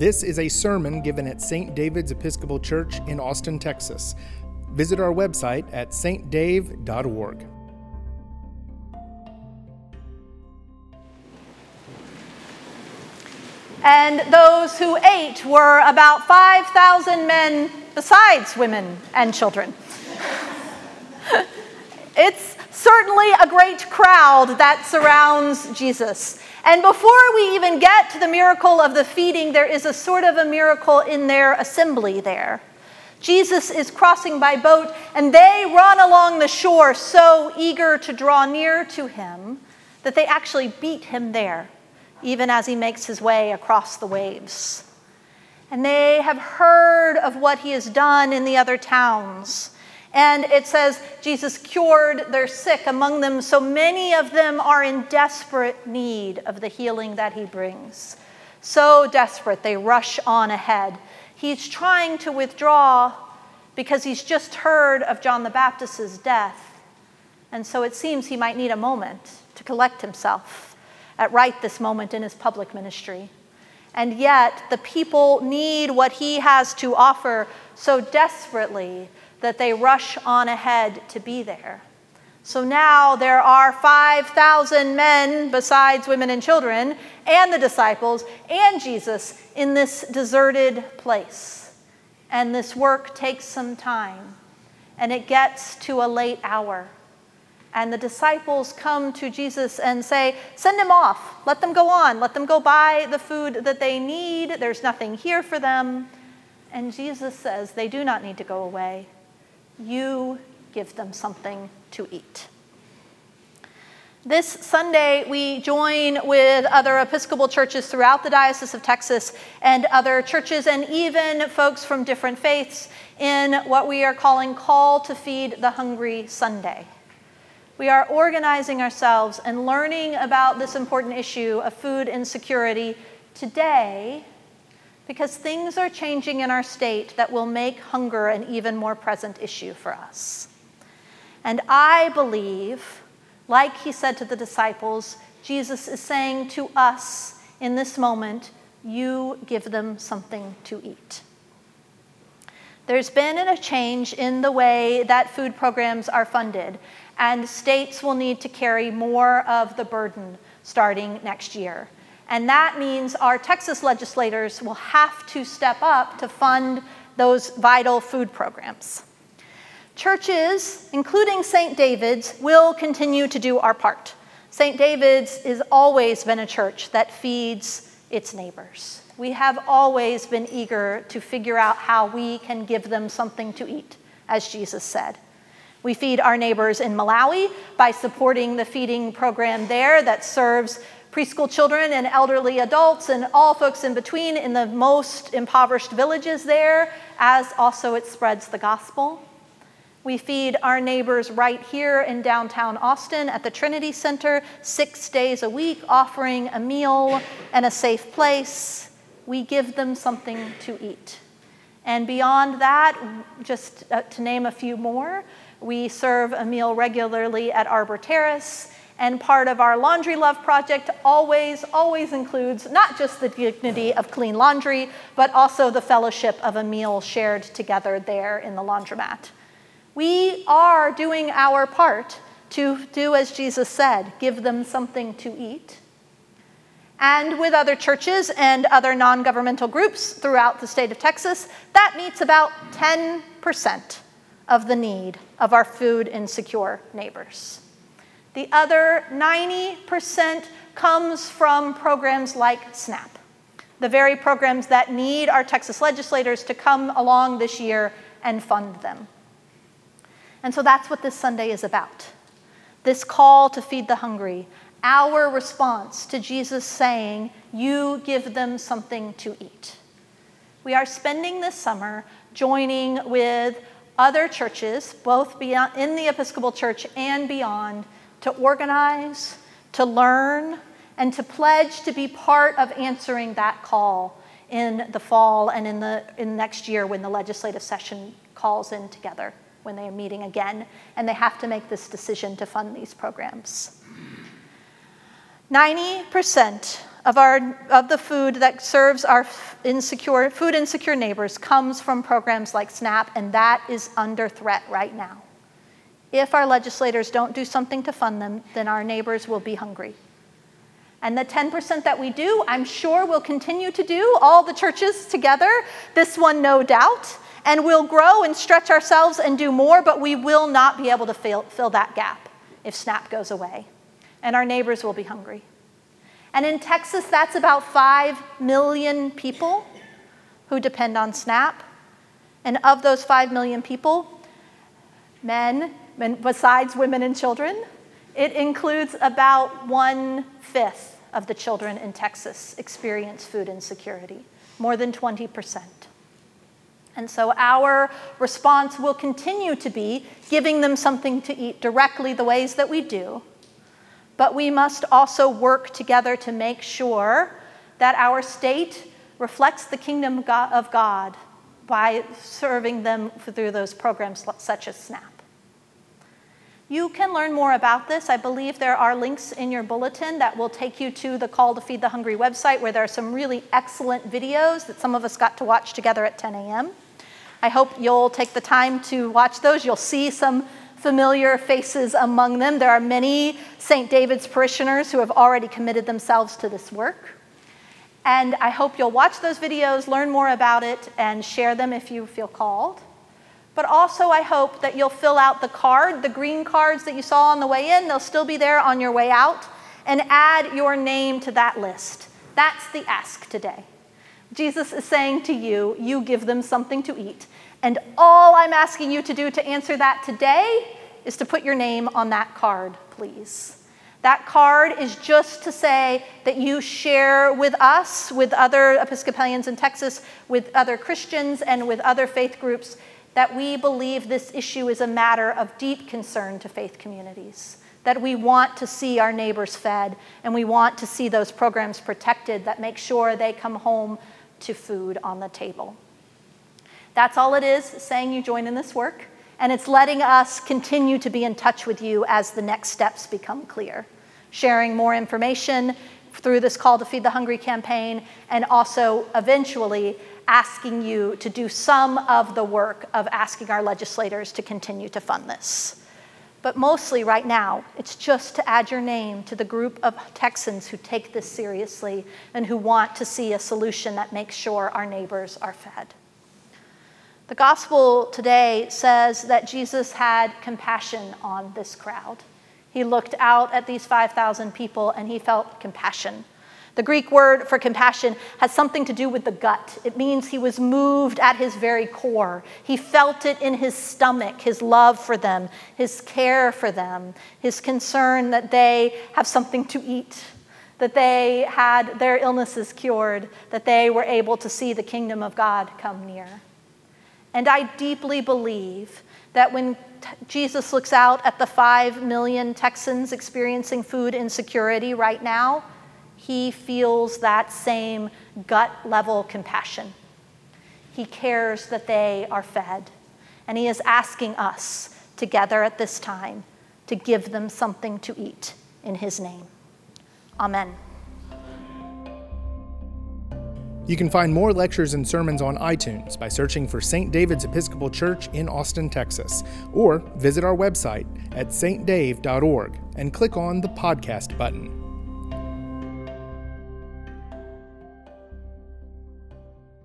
This is a sermon given at St. David's Episcopal Church in Austin, Texas. Visit our website at stdave.org. And those who ate were about 5,000 men besides women and children. It's certainly a great crowd that surrounds Jesus. And before we even get to the miracle of the feeding, there is a sort of a miracle in their assembly there. Jesus is crossing by boat, and they run along the shore so eager to draw near to him that they actually beat him there, even as he makes his way across the waves. And they have heard of what he has done in the other towns. And it says Jesus cured their sick among them, so many of them are in desperate need of the healing that he brings. So desperate, they rush on ahead. He's trying to withdraw because he's just heard of John the Baptist's death. And so it seems he might need a moment to collect himself at right this moment in his public ministry. And yet the people need what he has to offer so desperately that they rush on ahead to be there. So now there are 5,000 men besides women and children and the disciples and Jesus in this deserted place. And this work takes some time, and it gets to a late hour. And the disciples come to Jesus and say, send them off, let them go on, let them go buy the food that they need. There's nothing here for them. And Jesus says they do not need to go away. You give them something to eat. This Sunday, we join with other Episcopal churches throughout the Diocese of Texas and other churches and even folks from different faiths in what we are calling Call to Feed the Hungry Sunday. We are organizing ourselves and learning about this important issue of food insecurity today because things are changing in our state that will make hunger an even more present issue for us. And I believe, like he said to the disciples, Jesus is saying to us in this moment, you give them something to eat. There's been a change in the way that food programs are funded, and states will need to carry more of the burden starting next year. And that means our Texas legislators will have to step up to fund those vital food programs. Churches, including St. David's, will continue to do our part. St. David's has always been a church that feeds its neighbors. We have always been eager to figure out how we can give them something to eat, as Jesus said. We feed our neighbors in Malawi by supporting the feeding program there that serves preschool children and elderly adults and all folks in between in the most impoverished villages there, as also it spreads the gospel. We feed our neighbors right here in downtown Austin at the Trinity Center 6 days a week, offering a meal and a safe place. We give them something to eat. And beyond that, just to name a few more, we serve a meal regularly at Arbor Terrace. And part of our Laundry Love project always includes not just the dignity of clean laundry, but also the fellowship of a meal shared together there in the laundromat. We are doing our part to do as Jesus said, give them something to eat. And with other churches and other non-governmental groups throughout the state of Texas, that meets about 10% of the need of our food insecure neighbors. The other 90% comes from programs like SNAP, the very programs that need our Texas legislators to come along this year and fund them. And so that's what this Sunday is about. This call to feed the hungry, our response to Jesus saying, you give them something to eat. We are spending this summer joining with other churches, both beyond, in the Episcopal Church and beyond, to organize, to learn, and to pledge to be part of answering that call in the fall and in next year when the legislative session calls in together, when they are meeting again, and they have to make this decision to fund these programs. 90% of the food that serves our food insecure neighbors comes from programs like SNAP, and that is under threat right now. If our legislators don't do something to fund them, then our neighbors will be hungry. And the 10% that we do, I'm sure we'll continue to do, all the churches together, this one no doubt, and we'll grow and stretch ourselves and do more, but we will not be able to fill that gap if SNAP goes away. And our neighbors will be hungry. And in Texas, that's about 5 million people who depend on SNAP. And of those 5 million people, men besides women and children, it includes about 1/5 of the children in Texas experience food insecurity, more than 20%. And so our response will continue to be giving them something to eat directly the ways that we do, but we must also work together to make sure that our state reflects the kingdom of God by serving them through those programs such as SNAP. You can learn more about this. I believe there are links in your bulletin that will take you to the Call to Feed the Hungry website, where there are some really excellent videos that some of us got to watch together at 10 a.m. I hope you'll take the time to watch those. You'll see some familiar faces among them. There are many St. David's parishioners who have already committed themselves to this work. And I hope you'll watch those videos, learn more about it, and share them if you feel called. But also I hope that you'll fill out the card, the green cards that you saw on the way in. They'll still be there on your way out, and add your name to that list. That's the ask today. Jesus is saying to you, you give them something to eat. And all I'm asking you to do to answer that today is to put your name on that card, please. That card is just to say that you share with us, with other Episcopalians in Texas, with other Christians, and with other faith groups, that we believe this issue is a matter of deep concern to faith communities, that we want to see our neighbors fed, and we want to see those programs protected that make sure they come home to food on the table. That's all it is, saying you join in this work, and it's letting us continue to be in touch with you as the next steps become clear, sharing more information through this Call to Feed the Hungry campaign, and also eventually asking you to do some of the work of asking our legislators to continue to fund this. But mostly right now, it's just to add your name to the group of Texans who take this seriously and who want to see a solution that makes sure our neighbors are fed. The gospel today says that Jesus had compassion on this crowd. He looked out at these 5,000 people and he felt compassion. The Greek word for compassion has something to do with the gut. It means he was moved at his very core. He felt it in his stomach, his love for them, his care for them, his concern that they have something to eat, that they had their illnesses cured, that they were able to see the kingdom of God come near. And I deeply believe that when Jesus looks out at the 5 million Texans experiencing food insecurity right now, he feels that same gut-level compassion. He cares that they are fed, and he is asking us together at this time to give them something to eat in his name. Amen. You can find more lectures and sermons on iTunes by searching for St. David's Episcopal Church in Austin, Texas, or visit our website at stdave.org and click on the podcast button.